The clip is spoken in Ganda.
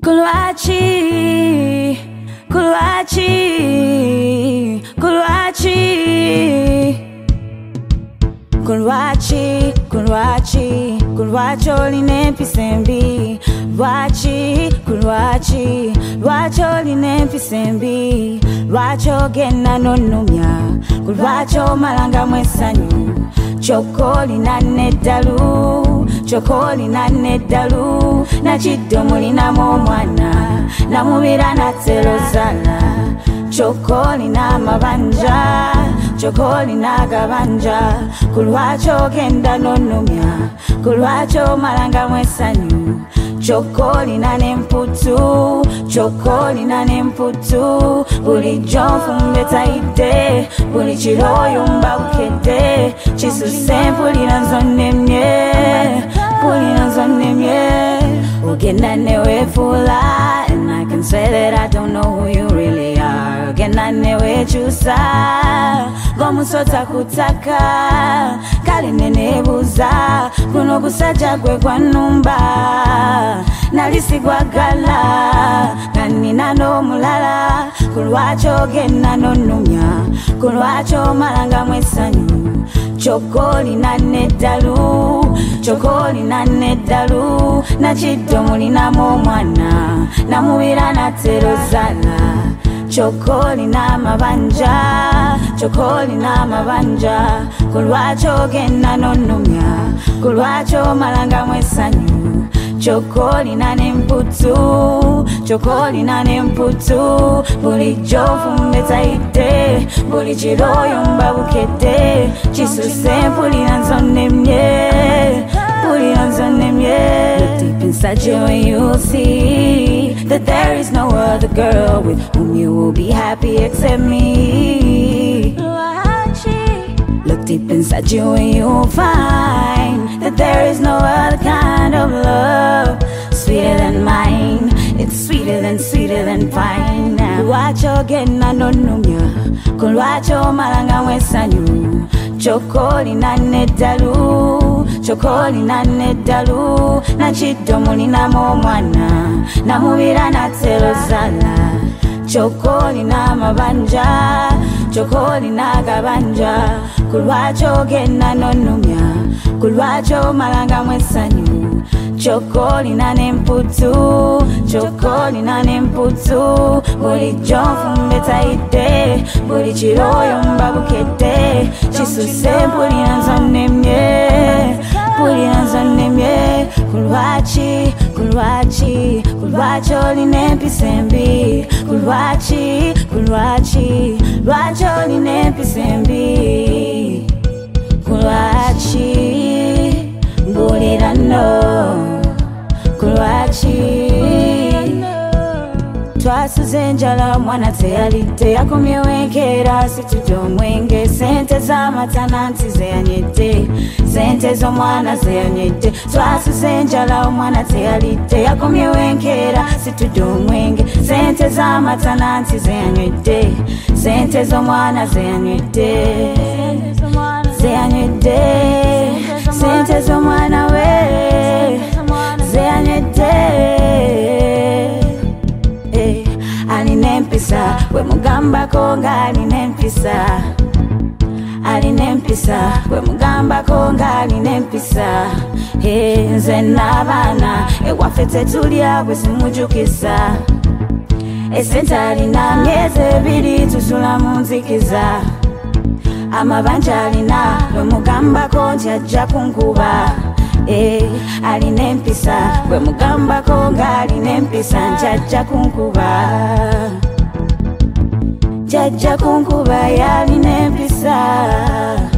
Kulwachi, kulwachi, kulwachi, kulwachi, kulwachi, kulwachi oline pisembi. Lwachi, kulwachi, lwachi oline pisembi. Lwachi ogenda nonumya, kulwachi omalanga mwesanyu. Chokoli na neddalu, chokoli na neddalu. Nachiddo mulinamu omwana, namubira natselozala. Chokoli na mabanja, chokoli na gabanja. Kulwachi ogenda nonumya, kulwachi omalanga mwesanyu. Chokoli na nemputu, chokoli na nemputu. Bulijjo nfumbe tayidde, buli kiro yumba bukedde. Kisuse mpulira nzonnemye, mpulira nzonnemye. Ogenda neweefuula, and I can say that I don't know who you really are. Ogenda neweekyusa, ng'omusota ku ttaka. Kale neneebuuza, guno ogusajja gwe gwannumba. Nali sigwagala, nga nnina n'omulala. Kulwachi ogenda nonnumya, kulwachi omalanga mwesanyu. Chokoli na neddalu, chokoli na neddalu. Nachiddo mulinamu omwana, namubira natselozala. Chokoli na mabanja, chokoli na mabanja. Kulwachi ogenda nonnumya, kulwachi omalanga mwesanyu. Chokoli na nemputu, chokoli na nemputu. Bulijjo nfumbe tayidde, buli kiro yumba bukedde. Kisuse mpulira nzonnemye, mpulira nzonnemye. Look deep inside you and you'll see that there is no other girl with whom you will be happy except me. Look deep inside you and you'll find that there is no other kind of love sweeter than mine. It's sweeter than pine. Kulwachi ogenda nonnumya, kulwachi omalanga mwesanyu. Chokoli na neddalu, chokoli na neddalu. Nachiddo mulinamu omwana, namubira natselozala. Chokoli na mabanja, chokoli na gabanja. Kulwachi ogenda nonnumya, kulwachi omalanga mwesanyu. Chokoli na nemputu, chokoli na nemputu. Bulijjo nfumbe tayidde, buli kiro yumba bukedde. Kisuse mpulira nzonnemye, mpulira nzonnemye. Kulwachi, kulwachi, kulwachi olina empisa embi. Kulwachi, kulwachi, lwachi olina empisa embi. Kulwachi, mbulira no. Kulwachi, twasuze enjala omwana teyalidde. Yakomyewo enkeera situdde omwenge. Sente z'amatana nti zeyanywedde, sente z'omwana zeyanywedde. Twasuze enjala omwana teyalidde. Yakomyewo enkeera situdde omwenge. Sente z'amatana nti zeyanywedde, sente z'omwana zeyanywedde, zeyanywedde. Sente z'omwana we zeyanywedde. Alina empisa, bwe mugambako ng'alina empisa. Alina empisa, bwe mugambako ng'alina empisa. Nze n'abaana ewaffe tetulya bwe simujjukiza. Esente alina myezi 2 tusula mu nzikiza. Amabanja alina bwe mugambako nti ajja kunkuba. Alina empisa, bwe mugambako ng'alina empisa nti ajja kunkuba. Jajja kunkuba yalina empisa.